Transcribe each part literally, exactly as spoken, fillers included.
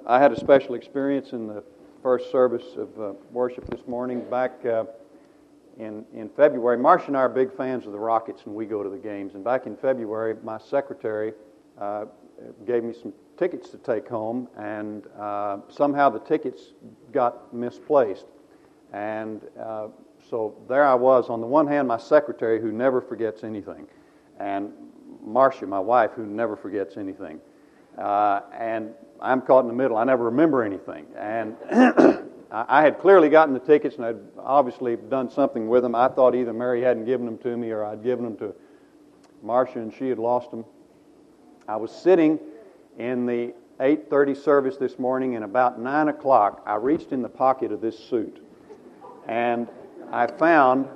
I had a special experience in the first service of uh, worship this morning. Back uh, in in February, Marcia and I are big fans of the Rockets, and we go to the games. And back in February, my secretary uh, gave me some tickets to take home, and uh, somehow the tickets got misplaced. And uh, so there I was. On the one hand, my secretary, who never forgets anything, and Marcia, my wife, who never forgets anything. Uh, and I'm caught in the middle. I never remember anything. And I had clearly gotten the tickets, and I'd obviously done something with them. I thought either Mary hadn't given them to me or I'd given them to Marcia and she had lost them. I was sitting in the eight thirty service this morning, and about nine o'clock, I reached in the pocket of this suit, and I found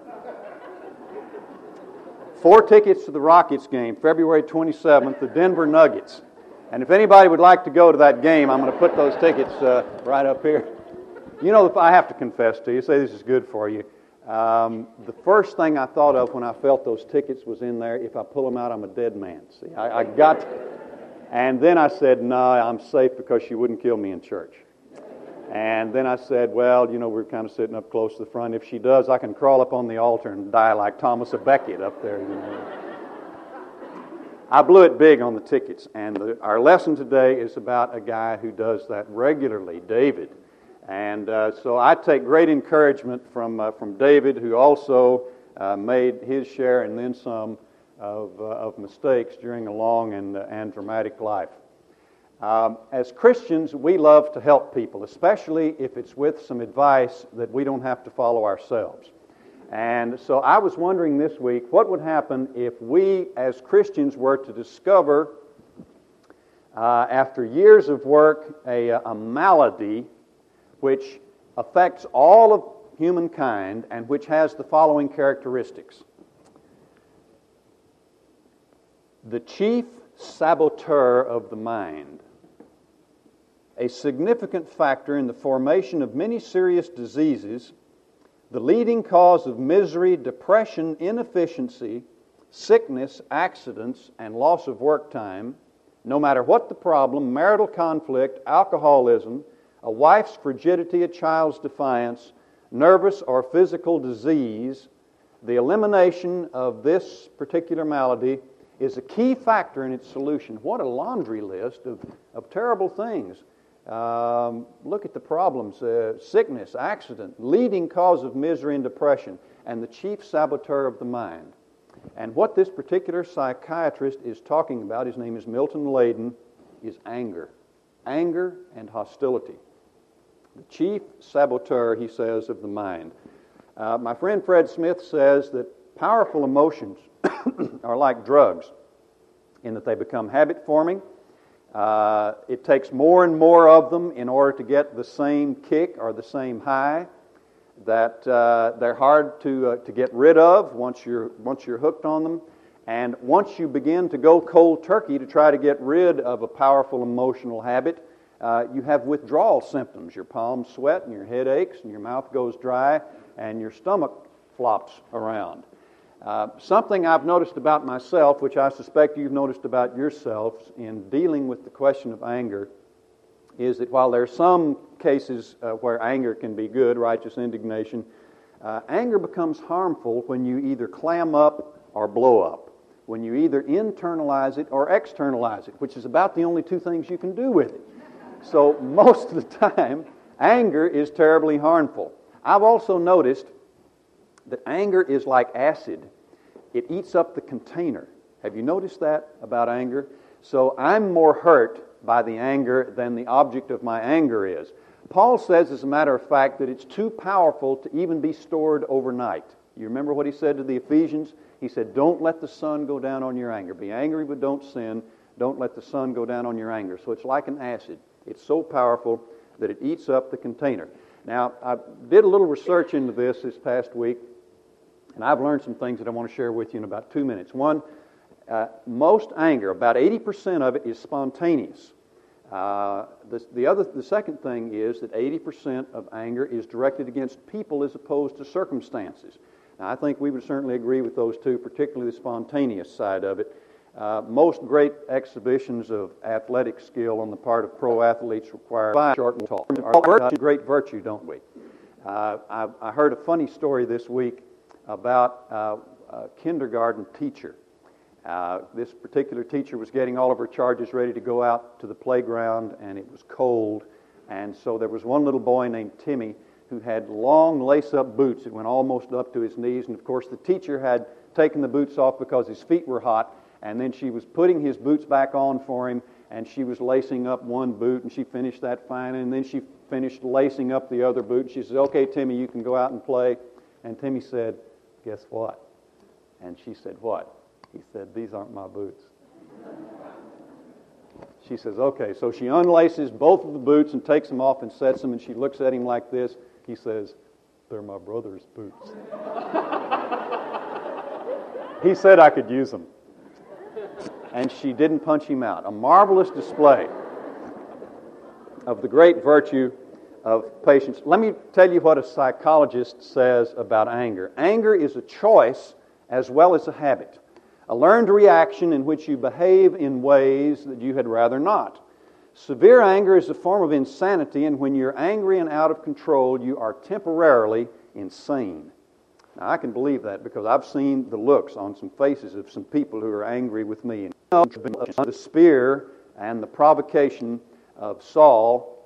four tickets to the Rockets game, February twenty-seventh, the Denver Nuggets. And if anybody would like to go to that game, I'm going to put those tickets uh, right up here. You know, if I have to confess to you, say this is good for you. Um, the first thing I thought of when I felt those tickets was in there, if I pull them out, I'm a dead man. See, I, I got, and then I said, no, I'm safe because she wouldn't kill me in church. And then I said, well, you know, we're kind of sitting up close to the front. If she does, I can crawl up on the altar and die like Thomas à Becket up there, you know. I blew it big on the tickets, and the, our lesson today is about a guy who does that regularly, David. And uh, so I take great encouragement from uh, from David, who also uh, made his share and then some of, uh, of mistakes during a long and, uh, and dramatic life. Um, as Christians, we love to help people, especially if it's with some advice that we don't have to follow ourselves. And so I was wondering this week, what would happen if we as Christians were to discover, uh, after years of work, a, a malady which affects all of humankind and which has the following characteristics. The chief saboteur of the mind, a significant factor in the formation of many serious diseases, the leading cause of misery, depression, inefficiency, sickness, accidents, and loss of work time, no matter what the problem, marital conflict, alcoholism, a wife's frigidity, a child's defiance, nervous or physical disease, the elimination of this particular malady is a key factor in its solution. What a laundry list of, of terrible things. Um, look at the problems, uh, sickness, accident, leading cause of misery and depression, and the chief saboteur of the mind. And what this particular psychiatrist is talking about, his name is Milton Layden, is anger. Anger and hostility. The chief saboteur, he says, of the mind. Uh, my friend Fred Smith says that powerful emotions are like drugs in that they become habit-forming. Uh, it takes more and more of them in order to get the same kick or the same high. That uh, they're hard to uh, to get rid of once you're once you're hooked on them. And once you begin to go cold turkey to try to get rid of a powerful emotional habit, uh, you have withdrawal symptoms. Your palms sweat and your head aches and your mouth goes dry and your stomach flops around. Uh, something I've noticed about myself, which I suspect you've noticed about yourselves in dealing with the question of anger, is that while there are some cases uh, where anger can be good, righteous indignation, uh, anger becomes harmful when you either clam up or blow up, when you either internalize it or externalize it, which is about the only two things you can do with it. So most of the time, anger is terribly harmful. I've also noticed that anger is like acid. It eats up the container. Have you noticed that about anger? So I'm more hurt by the anger than the object of my anger is. Paul says, as a matter of fact, that it's too powerful to even be stored overnight. You remember what he said to the Ephesians? He said, don't let the sun go down on your anger. Be angry, but don't sin. Don't let the sun go down on your anger. So it's like an acid. It's so powerful that it eats up the container. Now, I did a little research into this this past week, and I've learned some things that I want to share with you in about two minutes. One, uh, most anger, about eighty percent of it is spontaneous. Uh, the, the other, the second thing is that eighty percent of anger is directed against people as opposed to circumstances. Now, I think we would certainly agree with those two, particularly the spontaneous side of it. Uh, most great exhibitions of athletic skill on the part of pro athletes require short and tall. Our great virtue, don't we? Uh, I, I heard a funny story this week about uh, a kindergarten teacher. Uh, this particular teacher was getting all of her charges ready to go out to the playground, and it was cold. And so there was one little boy named Timmy who had long lace-up boots that went almost up to his knees. And of course, the teacher had taken the boots off because his feet were hot. And then she was putting his boots back on for him, and she was lacing up one boot, and she finished that fine. And then she finished lacing up the other boot. And she says, "Okay, Timmy, you can go out and play." And Timmy said, "Guess what?" And she said, "What?" He said, "These aren't my boots." She says, "Okay." So she unlaces both of the boots and takes them off and sets them, and she looks at him like this. He says, "They're my brother's boots." He said I could use them. And she didn't punch him out. A marvelous display of the great virtue of patience. Let me tell you what a psychologist says about anger. Anger is a choice as well as a habit, a learned reaction in which you behave in ways that you had rather not. Severe anger is a form of insanity, and when you're angry and out of control, you are temporarily insane. Now, I can believe that because I've seen the looks on some faces of some people who are angry with me. And the spear and the provocation of Saul,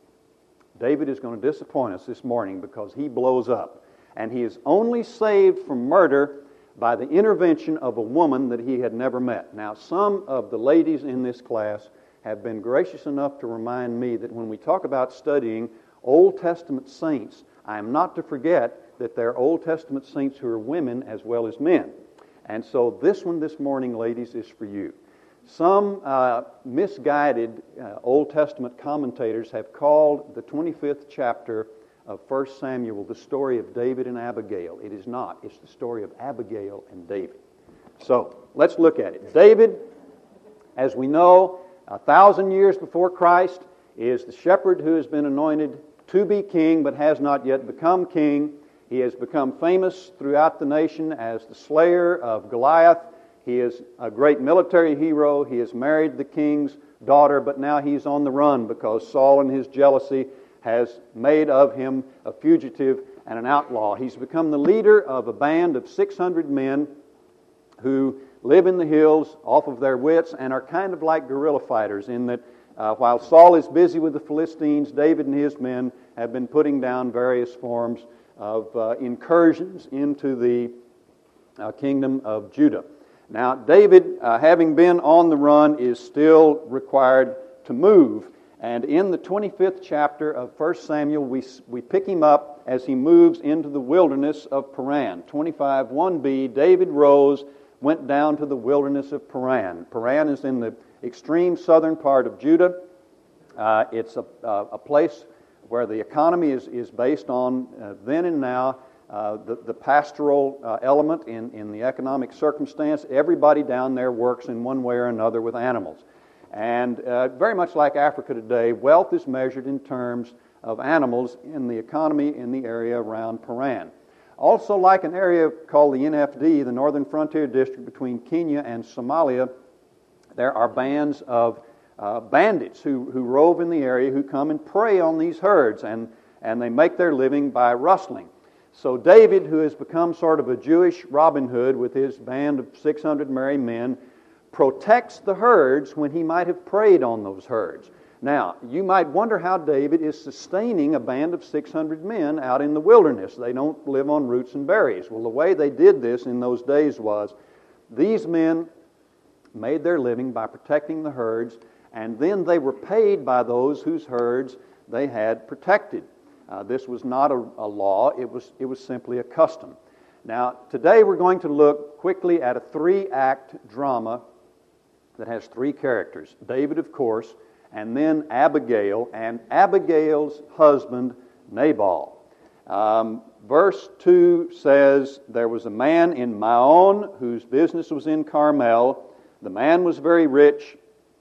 David is going to disappoint us this morning because he blows up. And he is only saved from murder by the intervention of a woman that he had never met. Now, some of the ladies in this class have been gracious enough to remind me that when we talk about studying Old Testament saints, I am not to forget that there are Old Testament saints who are women as well as men. And so this one this morning, ladies, is for you. Some uh, misguided uh, Old Testament commentators have called the twenty-fifth chapter of First Samuel the story of David and Abigail. It is not. It's the story of Abigail and David. So let's look at it. David, as we know, a thousand years before Christ, is the shepherd who has been anointed to be king but has not yet become king. He has become famous throughout the nation as the slayer of Goliath. He is a great military hero. He has married the king's daughter, but now he's on the run because Saul in his jealousy has made of him a fugitive and an outlaw. He's become the leader of a band of six hundred men who live in the hills off of their wits and are kind of like guerrilla fighters in that uh, while Saul is busy with the Philistines, David and his men have been putting down various forms of uh, incursions into the uh, kingdom of Judah. Now, David, uh, having been on the run, is still required to move. And in the twenty-fifth chapter of First Samuel, we, we pick him up as he moves into the wilderness of Paran. twenty-five one b, David rose, went down to the wilderness of Paran. Paran is in the extreme southern part of Judah. Uh, it's a, uh, a place where the economy is, is based on, uh, then and now, uh, the, the pastoral uh, element in, in the economic circumstance. Everybody down there works in one way or another with animals. And uh, very much like Africa today, wealth is measured in terms of animals in the economy in the area around Paran. Also, like an area called the N F D, the Northern Frontier District between Kenya and Somalia, there are bands of Uh, bandits who, who rove in the area, who come and prey on these herds, and, and they make their living by rustling. So David, who has become sort of a Jewish Robin Hood with his band of six hundred merry men, protects the herds when he might have preyed on those herds. Now, you might wonder how David is sustaining a band of six hundred men out in the wilderness. They don't live on roots and berries. Well, the way they did this in those days was these men made their living by protecting the herds, and then they were paid by those whose herds they had protected. Uh, this was not a, a law, it was, it was simply a custom. Now, today we're going to look quickly at a three-act drama that has three characters. David, of course, and then Abigail, and Abigail's husband, Nabal. Um, verse two says, "There was a man in Maon whose business was in Carmel. The man was very rich.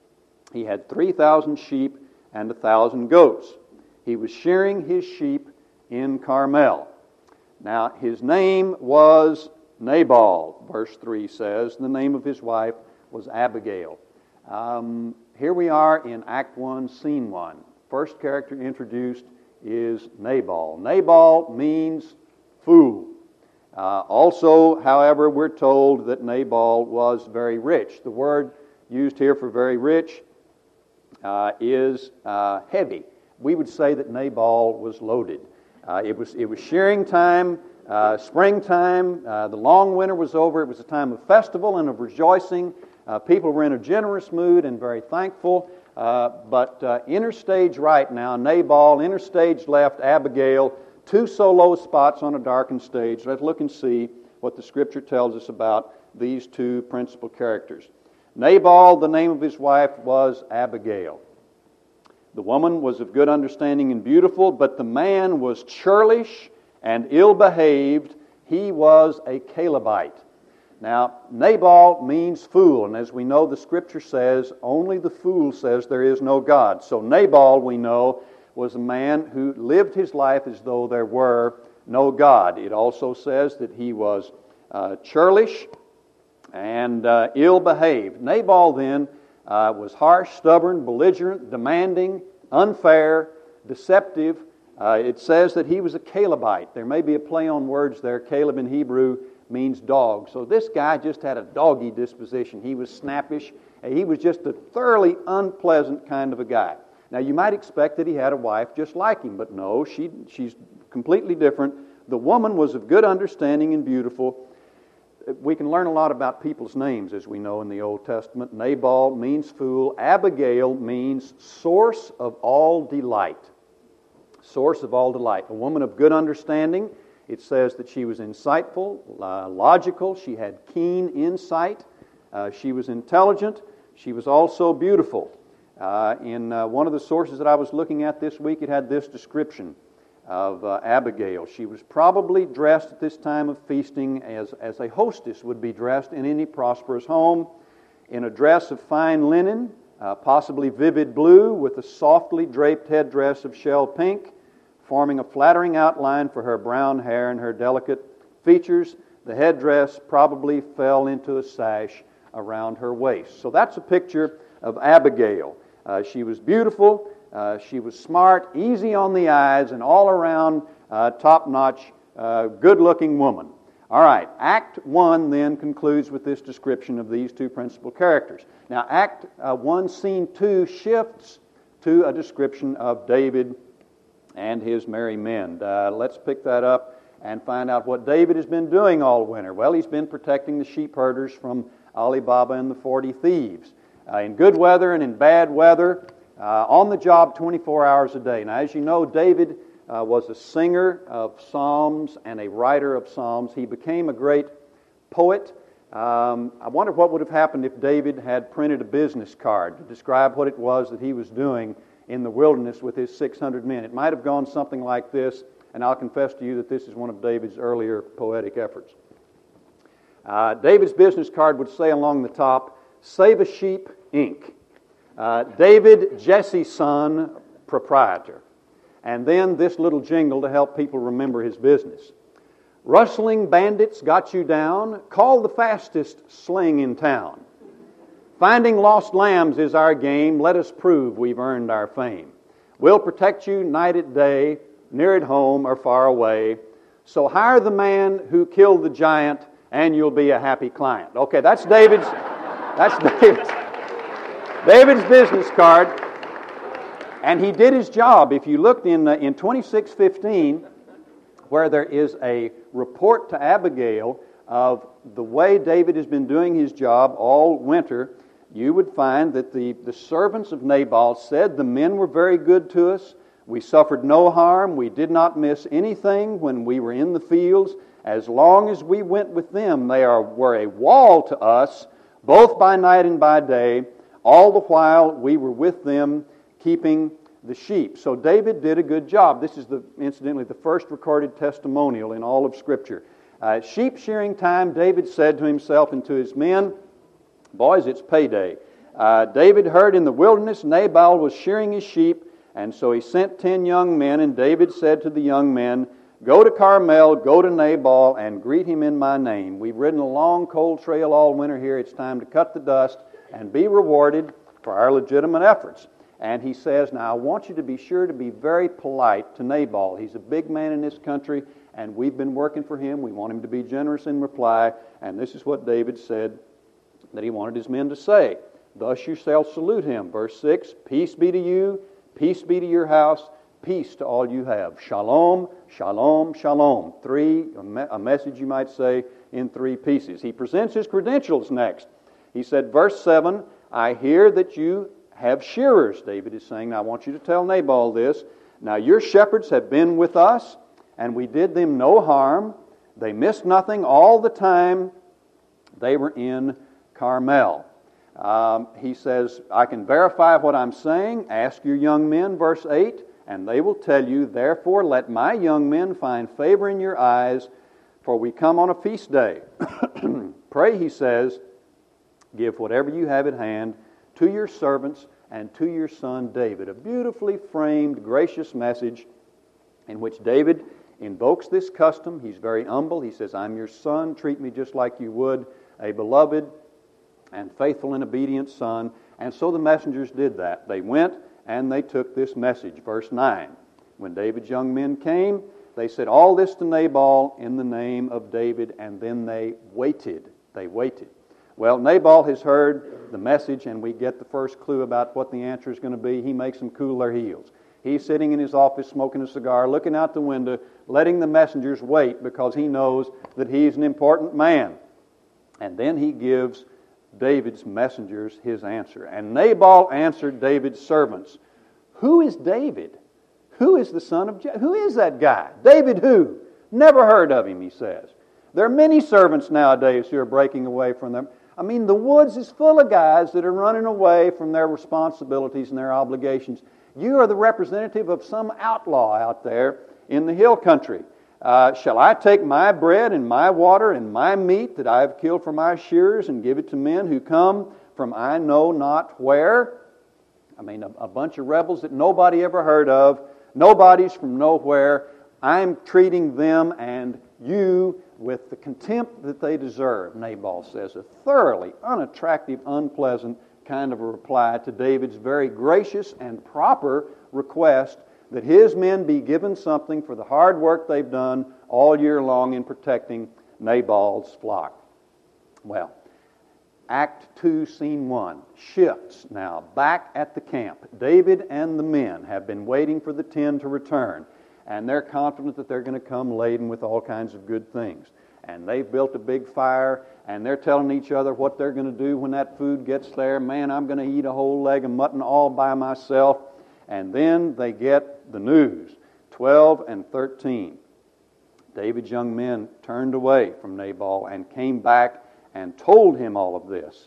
He had three thousand sheep and a thousand goats. He was shearing his sheep in Carmel. Now, his name was Nabal," verse three says. The name of his wife was Abigail. Um, here we are in Act one, Scene one. First character introduced is Nabal. Nabal means fool. Uh, also, however, we're told that Nabal was very rich. The word used here for very rich uh, is uh, heavy. We would say that Nabal was loaded. Uh, it was it was shearing time, uh, springtime. Uh, the long winter was over. It was a time of festival and of rejoicing. Uh, people were in a generous mood and very thankful. Uh, but uh, interstage right now, Nabal, interstage left, Abigail, two solo spots on a darkened stage. Let's look and see what the Scripture tells us about these two principal characters. Nabal, the name of his wife, was Abigail. The woman was of good understanding and beautiful, but the man was churlish and ill-behaved. He was a Calebite. Now, Nabal means fool, and as we know, the Scripture says, only the fool says there is no God. So Nabal, we know, was a man who lived his life as though there were no God. It also says that he was uh, churlish and uh, ill-behaved. Nabal, then, uh, was harsh, stubborn, belligerent, demanding, unfair, deceptive. Uh, it says that he was a Calebite. There may be a play on words there. Caleb in Hebrew means dog. So this guy just had a doggy disposition. He was snappish. He was just a thoroughly unpleasant kind of a guy. Now, you might expect that he had a wife just like him, but no, she, she's completely different. The woman was of good understanding and beautiful. We can learn a lot about people's names, as we know in the Old Testament. Nabal means fool. Abigail means source of all delight. Source of all delight. A woman of good understanding. It says that she was insightful, uh, logical. She had keen insight. Uh, she was intelligent. She was also beautiful. Uh, in uh, one of the sources that I was looking at this week, it had this description of uh, Abigail. She was probably dressed at this time of feasting as, as a hostess would be dressed in any prosperous home, in a dress of fine linen, uh, possibly vivid blue, with a softly draped headdress of shell pink, forming a flattering outline for her brown hair and her delicate features. The headdress probably fell into a sash around her waist. So that's a picture of Abigail. Uh, she was beautiful, uh, she was smart, easy on the eyes, and all around uh, top-notch, uh, good-looking woman. All right, Act one then concludes with this description of these two principal characters. Now, Act uh, one, Scene two shifts to a description of David and his merry men. Uh, let's pick that up and find out what David has been doing all winter. Well, he's been protecting the sheep herders from Ali Baba and the forty thieves. Uh, in good weather and in bad weather, uh, on the job twenty-four hours a day. Now, as you know, David uh, was a singer of psalms and a writer of psalms. He became a great poet. Um, I wonder what would have happened if David had printed a business card to describe what it was that he was doing in the wilderness with his six hundred men. It might have gone something like this, and I'll confess to you that this is one of David's earlier poetic efforts. Uh, David's business card would say along the top, "Save a Sheep, Incorporated. Uh, David Jesse Son, proprietor." And then this little jingle to help people remember his business. "Rustling bandits got you down. Call the fastest sling in town. Finding lost lambs is our game. Let us prove we've earned our fame. We'll protect you night and day, near at home or far away. So hire the man who killed the giant, and you'll be a happy client." Okay, that's David's. That's David's. David's business card, and he did his job. If you looked in uh, in twenty-six fifteen, where there is a report to Abigail of the way David has been doing his job all winter, you would find that the, the servants of Nabal said, "The men were very good to us. We suffered no harm. We did not miss anything when we were in the fields. As long as we went with them, they are, were a wall to us, both by night and by day. All the while we were with them, keeping the sheep." So David did a good job. This is, the incidentally, the first recorded testimonial in all of Scripture. Uh, sheep shearing time, David said to himself and to his men, "Boys, it's payday." Uh, David heard in the wilderness Nabal was shearing his sheep, and so he sent ten young men, and David said to the young men, Go to Carmel, go to Nabal, and greet him in my name. We've ridden a long, cold trail all winter here. It's time to cut the dust and be rewarded for our legitimate efforts. And he says, now I want you to be sure to be very polite to Nabal. He's a big man in this country, and we've been working for him. We want him to be generous in reply. And this is what David said that he wanted his men to say. Thus you shall salute him. Verse six, peace be to you, peace be to your house, peace to all you have. Shalom, shalom, shalom. Three, a, me- a message you might say in three pieces. He presents his credentials next. He said, verse seven, I hear that you have shearers. David is saying, now I want you to tell Nabal this. Now your shepherds have been with us, and we did them no harm. They missed nothing all the time they were in Carmel. Um, he says, I can verify what I'm saying. Ask your young men, verse eight, and they will tell you, therefore let my young men find favor in your eyes, for we come on a feast day. Pray, he says, give whatever you have at hand to your servants and to your son David. A beautifully framed, gracious message in which David invokes this custom. He's very humble. He says, I'm your son. Treat me just like you would a beloved and faithful and obedient son. And so the messengers did that. They went and they took this message. Verse nine, when David's young men came, they said all this to Nabal in the name of David, and then they waited. They waited. Well, Nabal has heard the message, and we get the first clue about what the answer is going to be. He makes them cool their heels. He's sitting in his office smoking a cigar, looking out the window, letting the messengers wait because he knows that he's an important man. And then he gives David's messengers his answer. And Nabal answered David's servants, who is David? Who is the son of Jesse? Who is that guy? David who? Never heard of him, he says. There are many servants nowadays who are breaking away from them. I mean, the woods is full of guys that are running away from their responsibilities and their obligations. You are the representative of some outlaw out there in the hill country. Uh, shall I take my bread and my water and my meat that I have killed for my shearers and give it to men who come from I know not where? I mean, a, a bunch of rebels that nobody ever heard of. Nobody's from nowhere. I'm treating them and you with the contempt that they deserve, Nabal says. A thoroughly unattractive, unpleasant kind of a reply to David's very gracious and proper request that his men be given something for the hard work they've done all year long in protecting Nabal's flock. Well, Act two, Scene one shifts now back at the camp. David and the men have been waiting for the ten to return, and they're confident that they're going to come laden with all kinds of good things. And they've built a big fire, and they're telling each other what they're going to do when that food gets there. Man, I'm going to eat a whole leg of mutton all by myself. And then they get the news, twelve and thirteen. David's young men turned away from Nabal and came back and told him all of this.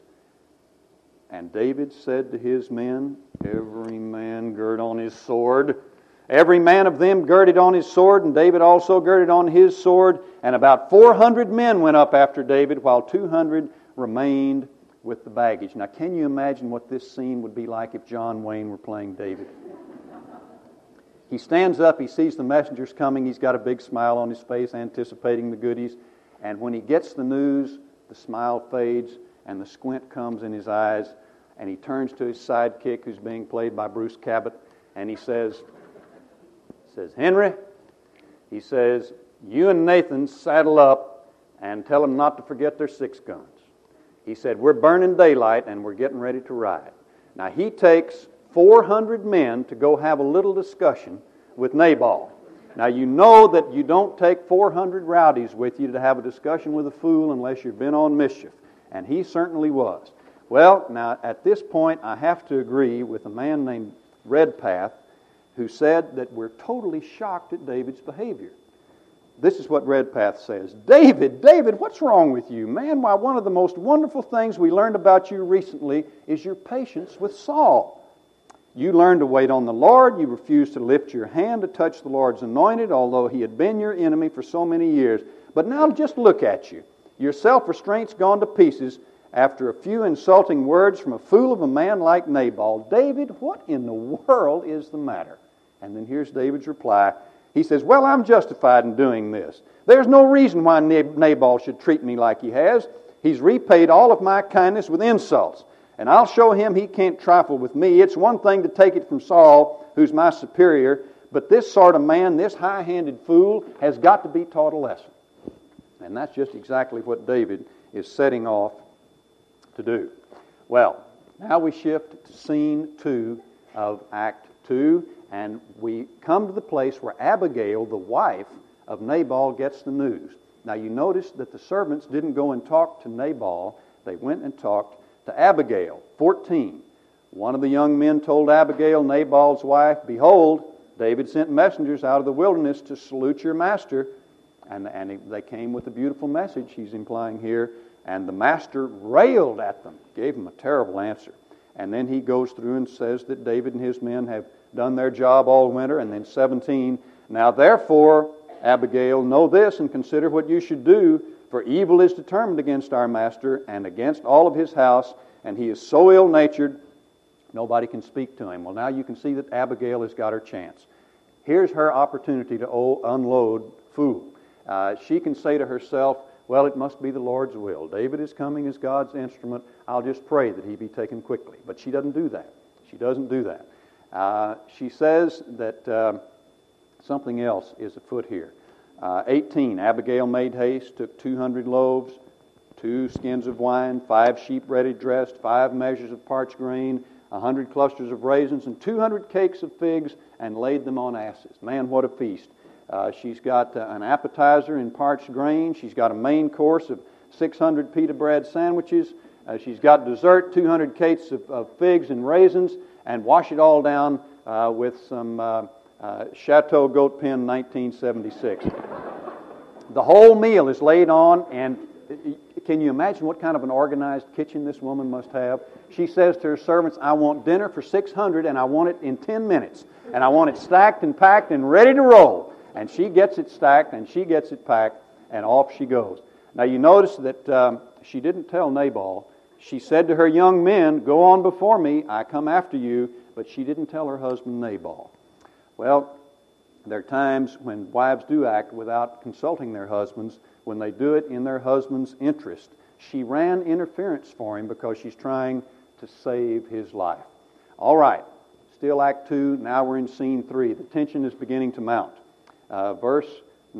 And David said to his men, every man gird on his sword. Every man of them girded on his sword, and David also girded on his sword. And about four hundred men went up after David, while two hundred remained with the baggage. Now, can you imagine what this scene would be like if John Wayne were playing David? He stands up, he sees the messengers coming, he's got a big smile on his face, anticipating the goodies. And when he gets the news, the smile fades, and the squint comes in his eyes, and he turns to his sidekick, who's being played by Bruce Cabot, and he says, says, Henry, he says, you and Nathan saddle up and tell them not to forget their six guns. He said, we're burning daylight and we're getting ready to ride. Now he takes four hundred men to go have a little discussion with Nabal. Now you know that you don't take four hundred rowdies with you to have a discussion with a fool unless you've been on mischief. And he certainly was. Well, now at this point I have to agree with a man named Redpath who said that we're totally shocked at David's behavior. This is what Redpath says. David, David, what's wrong with you? Man, why, one of the most wonderful things we learned about you recently is your patience with Saul. You learned to wait on the Lord. You refused to lift your hand to touch the Lord's anointed, although he had been your enemy for so many years. But now just look at you. Your self-restraint's gone to pieces after a few insulting words from a fool of a man like Nabal. David, what in the world is the matter? And then here's David's reply. He says, well, I'm justified in doing this. There's no reason why Nabal should treat me like he has. He's repaid all of my kindness with insults. And I'll show him he can't trifle with me. It's one thing to take it from Saul, who's my superior, but this sort of man, this high-handed fool, has got to be taught a lesson. And that's just exactly what David is setting off to do. Well, now we shift to scene two of Act two, and we come to the place where Abigail, the wife of Nabal, gets the news. Now you notice that the servants didn't go and talk to Nabal. They went and talked to Abigail. fourteen. One of the young men told Abigail, Nabal's wife, behold, David sent messengers out of the wilderness to salute your master. And, and they came with a beautiful message, he's implying here. And the master railed at them, gave them a terrible answer. And then he goes through and says that David and his men have done their job all winter. And then seventeen, now therefore, Abigail, know this and consider what you should do, for evil is determined against our master and against all of his house, and he is so ill-natured, nobody can speak to him. Well, now you can see that Abigail has got her chance. Here's her opportunity to unload fool. Uh, she can say to herself, well, it must be the Lord's will. David is coming as God's instrument. I'll just pray that he be taken quickly. But she doesn't do that. She doesn't do that. Uh, she says that uh, something else is afoot here. Uh, eighteen, Abigail made haste, took two hundred loaves, two skins of wine, five sheep ready dressed, five measures of parched grain, a hundred clusters of raisins, and two hundred cakes of figs, and laid them on asses. Man, what a feast. Uh, she's got uh, an appetizer in parched grain. She's got a main course of six hundred pita bread sandwiches. Uh, she's got dessert, two hundred cakes of, of figs and raisins, and wash it all down uh, with some uh, uh, Chateau Goat Pen nineteen seventy-six. The whole meal is laid on, and can you imagine what kind of an organized kitchen this woman must have? She says to her servants, I want dinner for six hundred, and I want it in ten minutes. And I want it stacked and packed and ready to roll. And she gets it stacked, and she gets it packed, and off she goes. Now you notice that um, she didn't tell Nabal. She said to her young men, go on before me, I come after you, but she didn't tell her husband Nabal. Well, there are times when wives do act without consulting their husbands, when they do it in their husband's interest. She ran interference for him because she's trying to save his life. All right, still Act two, now we're in Scene three. The tension is beginning to mount. Uh, verse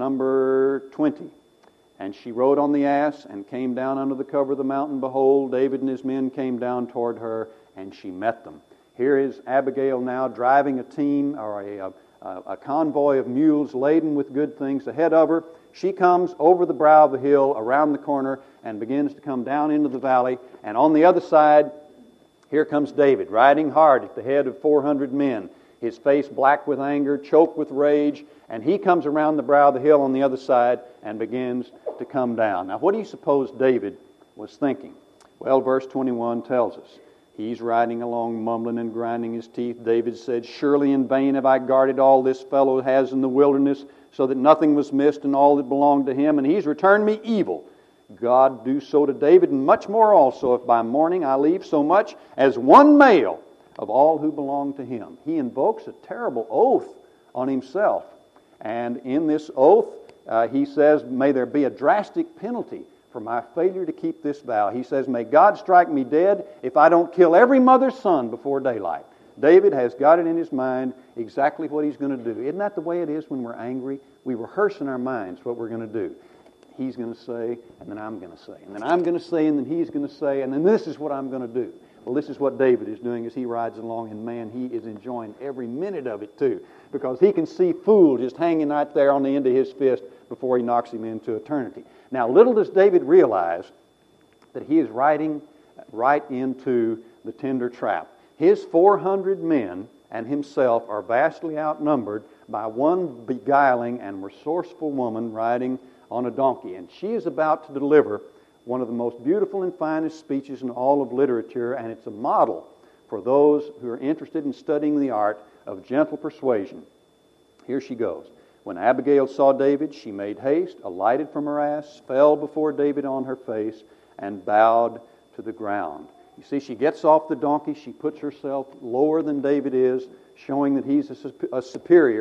number twenty. And she rode on the ass and came down under the cover of the mountain. Behold, David and his men came down toward her, and she met them. Here is Abigail now driving a team or a, a, a convoy of mules laden with good things ahead of her. She comes over the brow of the hill, around the corner, and begins to come down into the valley. And on the other side, here comes David, riding hard at the head of four hundred men, his face black with anger, choked with rage, and he comes around the brow of the hill on the other side and begins to come down. Now, what do you suppose David was thinking? Well, verse twenty-one tells us. He's riding along, mumbling and grinding his teeth. David said, surely in vain have I guarded all this fellow has in the wilderness, so that nothing was missed and all that belonged to him, and he's returned me evil. God do so to David, and much more also, if by morning I leave so much as one male of all who belong to him. He invokes a terrible oath on himself. And in this oath, uh, he says, may there be a drastic penalty for my failure to keep this vow. He says, may God strike me dead if I don't kill every mother's son before daylight. David has got it in his mind exactly what he's going to do. Isn't that the way it is when we're angry? We rehearse in our minds what we're going to do. He's going to say, and then I'm going to say, and then I'm going to say, and then he's going to say, and then this is what I'm going to do. Well, this is what David is doing as he rides along, and man, he is enjoying every minute of it too, because he can see fool just hanging right there on the end of his fist before he knocks him into eternity. Now, little does David realize that he is riding right into the tender trap. His four hundred men and himself are vastly outnumbered by one beguiling and resourceful woman riding on a donkey, and she is about to deliver one of the most beautiful and finest speeches in all of literature, and it's a model for those who are interested in studying the art of gentle persuasion. Here she goes. When Abigail saw David, she made haste, alighted from her ass, fell before David on her face, and bowed to the ground. You see, she gets off the donkey, she puts herself lower than David is, showing that he's a, a superior,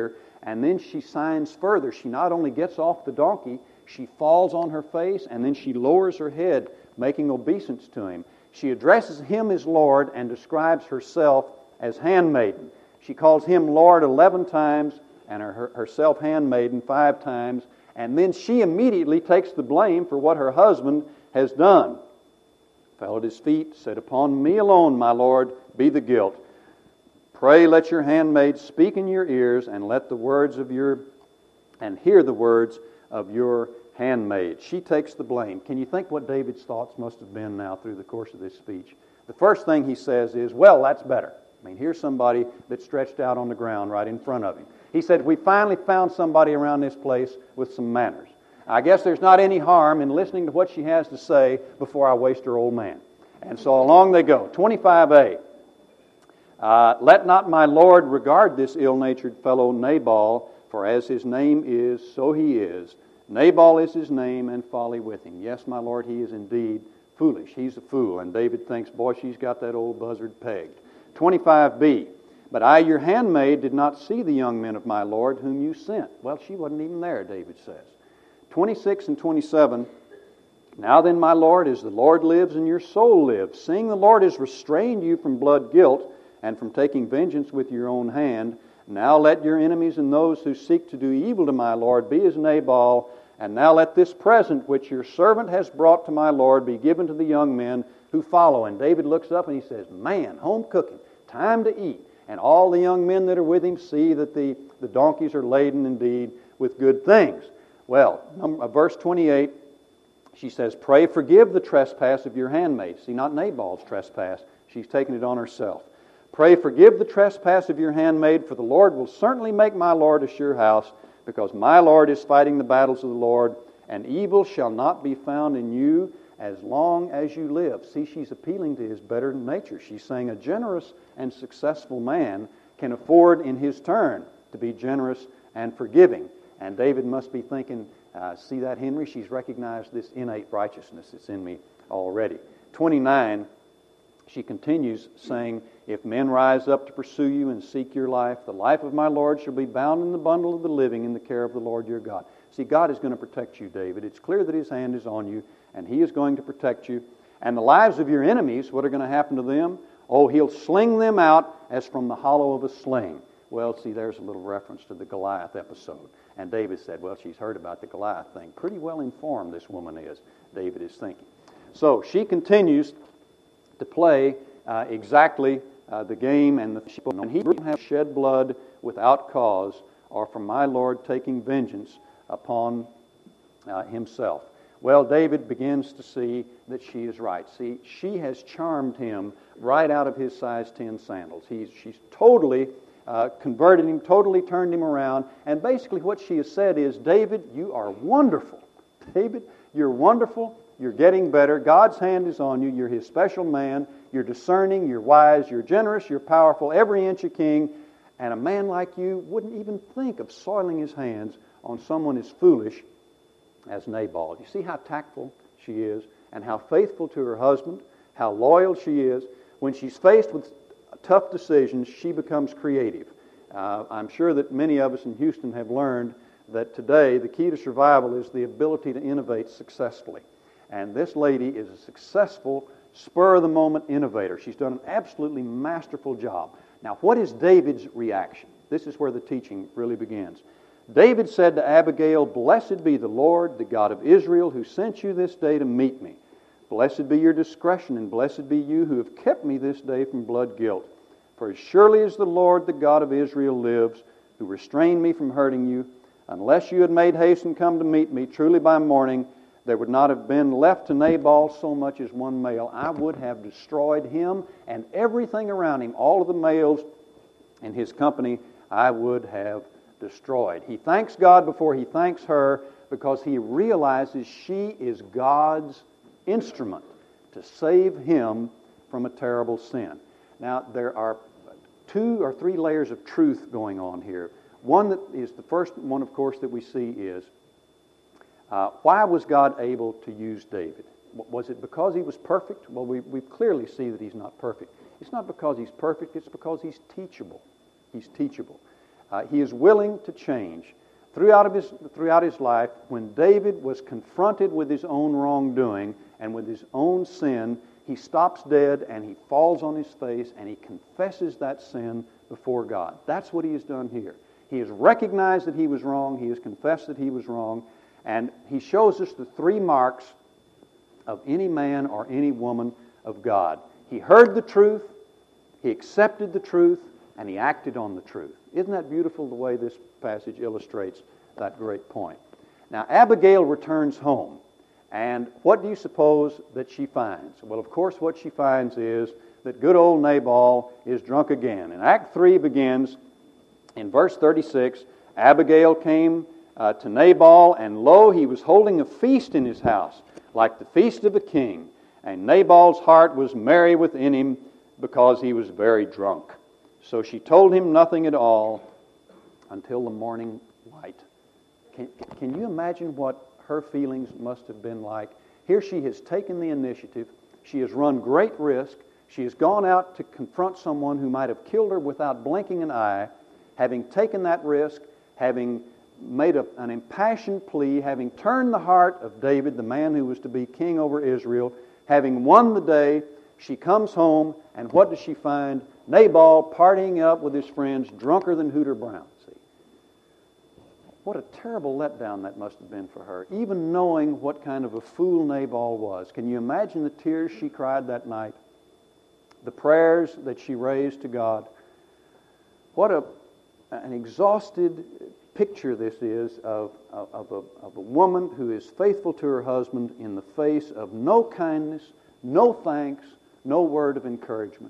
And then she signs further. She not only gets off the donkey, she falls on her face, and then she lowers her head, making obeisance to him. She addresses him as Lord and describes herself as handmaiden. She calls him Lord eleven times and her, herself handmaiden five times. And then she immediately takes the blame for what her husband has done. Fell at his feet, said, "Upon me alone, my Lord, be the guilt. Pray, let your handmaid speak in your ears, and let the words of your, and hear the words of your handmaid." She takes the blame. Can you think what David's thoughts must have been now through the course of this speech? The first thing he says is, well, that's better. I mean, here's somebody that's stretched out on the ground right in front of him. He said, we finally found somebody around this place with some manners. I guess there's not any harm in listening to what she has to say before I waste her old man. And so along they go. twenty-five a. Uh, Let not my Lord regard this ill-natured fellow Nabal, for as his name is, so he is. Nabal is his name, and folly with him. Yes, my Lord, he is indeed foolish. He's a fool. And David thinks, boy, she's got that old buzzard pegged. twenty-five b. But I, your handmaid, did not see the young men of my Lord whom you sent. Well, she wasn't even there, David says. twenty-six and twenty-seven. Now then, my Lord, as the Lord lives and your soul lives, seeing the Lord has restrained you from blood guilt and from taking vengeance with your own hand, now let your enemies and those who seek to do evil to my Lord be as Nabal, and now let this present which your servant has brought to my Lord be given to the young men who follow. And David looks up and he says, man, home cooking, time to eat. And all the young men that are with him see that the, the donkeys are laden indeed with good things. Well, number, verse twenty-eight, she says, pray forgive the trespass of your handmaid. See, not Nabal's trespass. She's taken it on herself. Pray forgive the trespass of your handmaid, for the Lord will certainly make my Lord a sure house, because my Lord is fighting the battles of the Lord, and evil shall not be found in you as long as you live. See, she's appealing to his better nature. She's saying a generous and successful man can afford in his turn to be generous and forgiving. And David must be thinking, uh, see that, Henry? She's recognized this innate righteousness that's in me already. twenty-nine, she continues saying, if men rise up to pursue you and seek your life, the life of my Lord shall be bound in the bundle of the living in the care of the Lord your God. See, God is going to protect you, David. It's clear that his hand is on you, and he is going to protect you. And the lives of your enemies, what are going to happen to them? Oh, he'll sling them out as from the hollow of a sling. Well, see, there's a little reference to the Goliath episode. And David said, well, she's heard about the Goliath thing. Pretty well informed this woman is, David is thinking. So she continues to play uh, exactly uh, the game and the and he will have shed blood without cause, or from my Lord taking vengeance upon uh, himself. Well, David begins to see that she is right. See, she has charmed him right out of his size ten sandals. He's, she's totally uh, converted him, totally turned him around. And basically what she has said is, David, you are wonderful. David, you're wonderful. You're getting better. God's hand is on you. You're his special man. You're discerning. You're wise. You're generous. You're powerful. Every inch a king. And a man like you wouldn't even think of soiling his hands on someone as foolish as Nabal. You see how tactful she is and how faithful to her husband, how loyal she is. When she's faced with tough decisions, she becomes creative. Uh, I'm sure that many of us in Houston have learned that today the key to survival is the ability to innovate successfully. And this lady is a successful, spur-of-the-moment innovator. She's done an absolutely masterful job. Now, what is David's reaction? This is where the teaching really begins. David said to Abigail, blessed be the Lord, the God of Israel, who sent you this day to meet me. Blessed be your discretion, and blessed be you who have kept me this day from blood guilt. For as surely as the Lord, the God of Israel, lives, who restrained me from hurting you, unless you had made haste and come to meet me, truly by morning, there would not have been left to Nabal so much as one male. I would have destroyed him and everything around him, all of the males in his company, I would have destroyed. He thanks God before he thanks her because he realizes she is God's instrument to save him from a terrible sin. Now, there are two or three layers of truth going on here. One that is the first one, of course, that we see is, Uh, why was God able to use David? Was it because he was perfect? Well, we, we clearly see that he's not perfect. It's not because he's perfect, it's because he's teachable. He's teachable. Uh, he is willing to change. Throughout, of his, throughout his life, when David was confronted with his own wrongdoing and with his own sin, he stops dead and he falls on his face and he confesses that sin before God. That's what he has done here. He has recognized that he was wrong. He has confessed that he was wrong. And he shows us the three marks of any man or any woman of God. He heard the truth, he accepted the truth, and he acted on the truth. Isn't that beautiful the way this passage illustrates that great point? Now, Abigail returns home. And what do you suppose that she finds? Well, of course, what she finds is that good old Nabal is drunk again. And Act three begins in verse thirty-six. Abigail came uh, to Nabal, and lo, he was holding a feast in his house, like the feast of a king. And Nabal's heart was merry within him, because he was very drunk. So she told him nothing at all until the morning light. Can, can you imagine what her feelings must have been like? Here she has taken the initiative. She has run great risk. She has gone out to confront someone who might have killed her without blinking an eye. Having taken that risk, having made a, an impassioned plea, having turned the heart of David, the man who was to be king over Israel, having won the day, she comes home, and what does she find? Nabal partying up with his friends, drunker than Hooter Brown. See, what a terrible letdown that must have been for her, even knowing what kind of a fool Nabal was. Can you imagine the tears she cried that night? The prayers that she raised to God? What a an exhausted picture this is of, of, of, a, of a woman who is faithful to her husband in the face of no kindness, no thanks, no word of encouragement.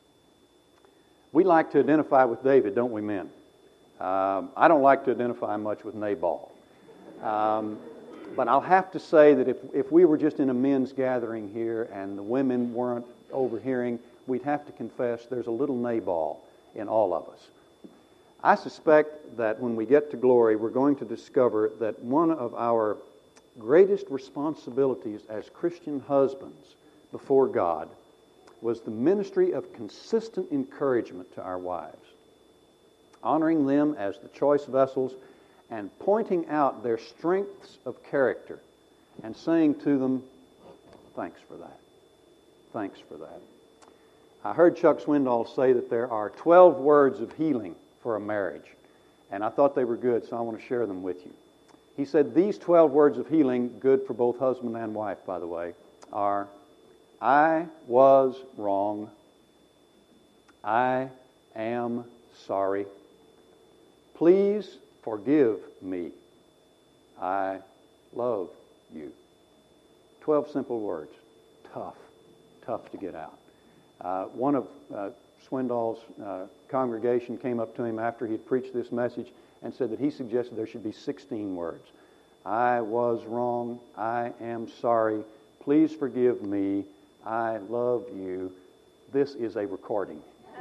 We like to identify with David, don't we, men? Um, I don't like to identify much with Nabal. Um, but I'll have to say that if, if we were just in a men's gathering here and the women weren't overhearing, we'd have to confess there's a little Nabal in all of us. I suspect that when we get to glory, we're going to discover that one of our greatest responsibilities as Christian husbands before God was the ministry of consistent encouragement to our wives, honoring them as the choice vessels and pointing out their strengths of character and saying to them, thanks for that. Thanks for that. I heard Chuck Swindoll say that there are twelve words of healing for a marriage, and I thought they were good, so I want to share them with you. He said these twelve words of healing, good for both husband and wife, by the way, are, I was wrong, I am sorry, please forgive me, I love you. Twelve simple words. Tough, tough to get out. Uh, one of uh, Swindoll's uh, congregation came up to him after he had preached this message and said that he suggested there should be sixteen words. I was wrong. I am sorry. Please forgive me. I love you. This is a recording.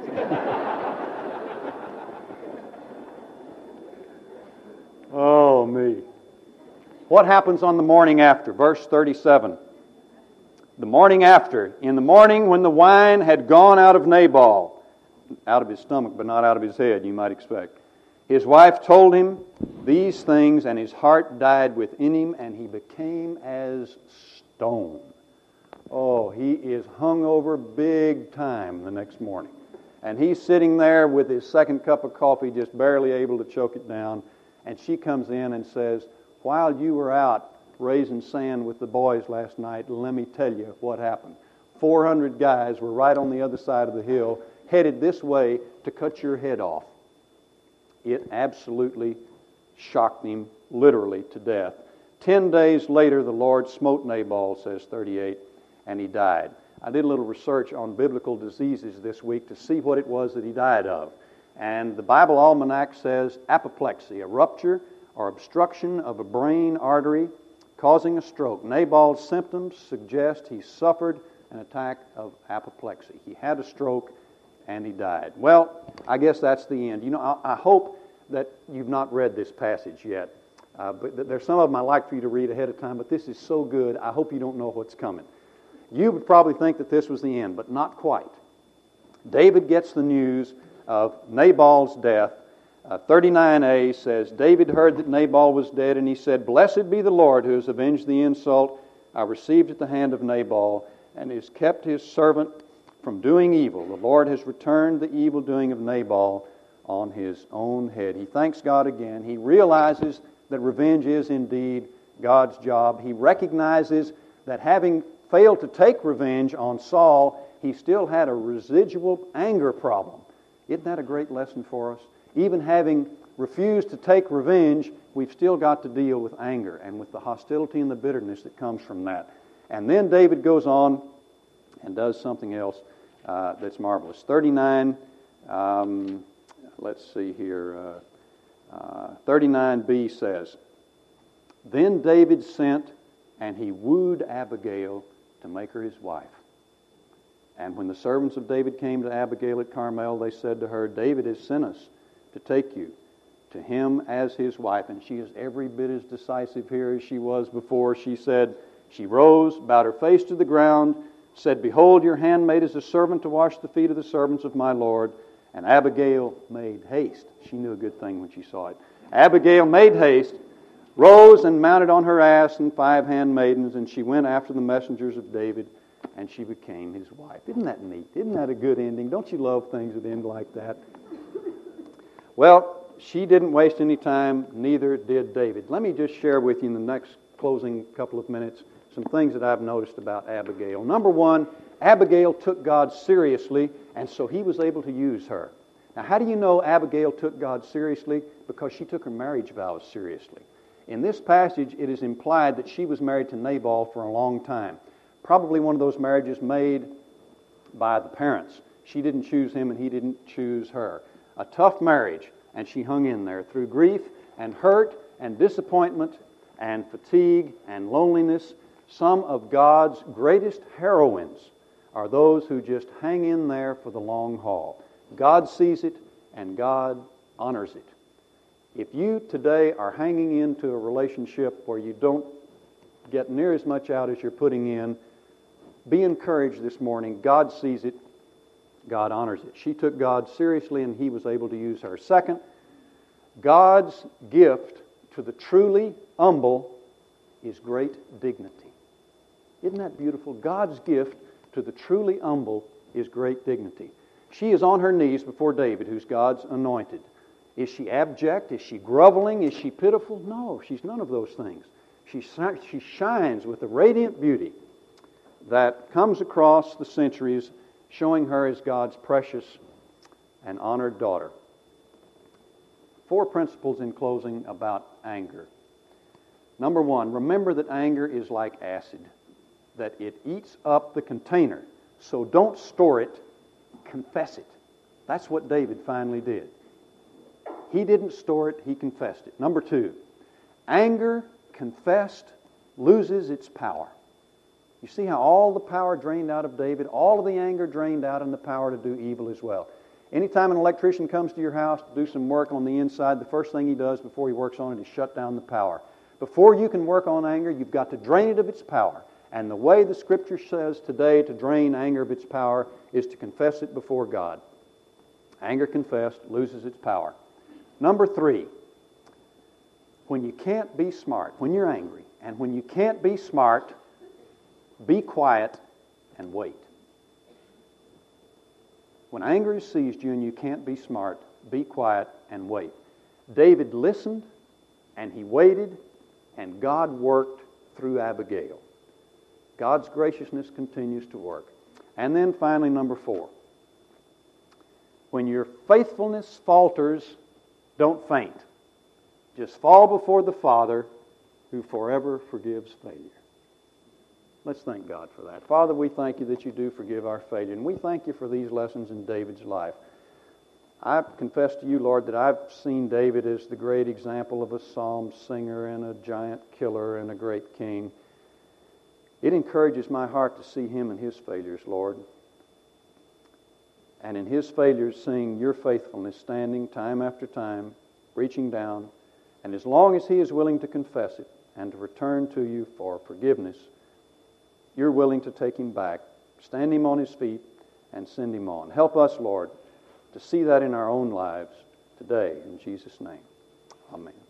Oh, me. What happens on the morning after? Verse thirty-seven. The morning after, in the morning when the wine had gone out of Nabal, out of his stomach but not out of his head, you might expect, his wife told him these things, and his heart died within him, and he became as stone. Oh, he is hungover big time the next morning. And he's sitting there with his second cup of coffee, just barely able to choke it down, and she comes in and says, while you were out raising sand with the boys last night, let me tell you what happened. four hundred guys were right on the other side of the hill, headed this way to cut your head off. It absolutely shocked him, literally, to death. Ten days later, the Lord smote Nabal, says thirty-eight, and he died. I did a little research on biblical diseases this week to see what it was that he died of. And the Bible Almanac says apoplexy, a rupture or obstruction of a brain artery causing a stroke. Nabal's symptoms suggest he suffered an attack of apoplexy. He had a stroke and he died. Well, I guess that's the end. You know, I, I hope that you've not read this passage yet. Uh, but there's some of them I like for you to read ahead of time, but this is so good, I hope you don't know what's coming. You would probably think that this was the end, but not quite. David gets the news of Nabal's death. Uh, thirty-nine a says, David heard that Nabal was dead, and he said, Blessed be the Lord who has avenged the insult I received at the hand of Nabal, and has kept his servant from doing evil. The Lord has returned the evil doing of Nabal on his own head. He thanks God again. He realizes that revenge is indeed God's job. He recognizes that having failed to take revenge on Saul, he still had a residual anger problem. Isn't that a great lesson for us? Even having refused to take revenge, we've still got to deal with anger and with the hostility and the bitterness that comes from that. And then David goes on and does something else uh, that's marvelous. thirty-nine, um, let's see here, uh, uh, thirty-nine b says, Then David sent, and he wooed Abigail to make her his wife. And when the servants of David came to Abigail at Carmel, they said to her, David has sent us to take you to him as his wife. And she is every bit as decisive here as she was before. She said, she rose, bowed her face to the ground, said, Behold, your handmaid is a servant to wash the feet of the servants of my Lord. And Abigail made haste. She knew a good thing when she saw it. Abigail made haste, rose and mounted on her ass and five handmaidens, and she went after the messengers of David, and she became his wife. Isn't that neat? Isn't that a good ending? Don't you love things that end like that? Well, she didn't waste any time, neither did David. Let me just share with you in the next closing couple of minutes some things that I've noticed about Abigail. Number one, Abigail took God seriously, and so he was able to use her. Now, how do you know Abigail took God seriously? Because she took her marriage vows seriously. In this passage, it is implied that she was married to Nabal for a long time. Probably one of those marriages made by the parents. She didn't choose him, and he didn't choose her. A tough marriage, and she hung in there through grief and hurt and disappointment and fatigue and loneliness. Some of God's greatest heroines are those who just hang in there for the long haul. God sees it, and God honors it. If you today are hanging into a relationship where you don't get near as much out as you're putting in, be encouraged this morning. God sees it. God honors it. She took God seriously, and he was able to use her. Second, God's gift to the truly humble is great dignity. Isn't that beautiful? God's gift to the truly humble is great dignity. She is on her knees before David, who's God's anointed. Is she abject? Is she groveling? Is she pitiful? No, she's none of those things. She, she shines with a radiant beauty that comes across the centuries, showing her as God's precious and honored daughter. Four principles in closing about anger. Number one, remember that anger is like acid, that it eats up the container. So don't store it, confess it. That's what David finally did. He didn't store it, he confessed it. Number two, anger confessed loses its power. You see how all the power drained out of David, all of the anger drained out, and the power to do evil as well. Anytime an electrician comes to your house to do some work on the inside, the first thing he does before he works on it is shut down the power. Before you can work on anger, you've got to drain it of its power. And the way the Scripture says today to drain anger of its power is to confess it before God. Anger confessed loses its power. Number three, when you can't be smart, when you're angry, and when you can't be smart, be quiet and wait. When anger has seized you and you can't be smart, be quiet and wait. David listened and he waited, and God worked through Abigail. God's graciousness continues to work. And then finally, number four. When your faithfulness falters, don't faint. Just fall before the Father who forever forgives failure. Let's thank God for that. Father, we thank you that you do forgive our failure. And we thank you for these lessons in David's life. I confess to you, Lord, that I've seen David as the great example of a psalm singer and a giant killer and a great king. It encourages my heart to see him and his failures, Lord. And in his failures, seeing your faithfulness standing time after time, reaching down. And as long as he is willing to confess it and to return to you for forgiveness, you're willing to take him back, stand him on his feet, and send him on. Help us, Lord, to see that in our own lives today. In Jesus' name, amen.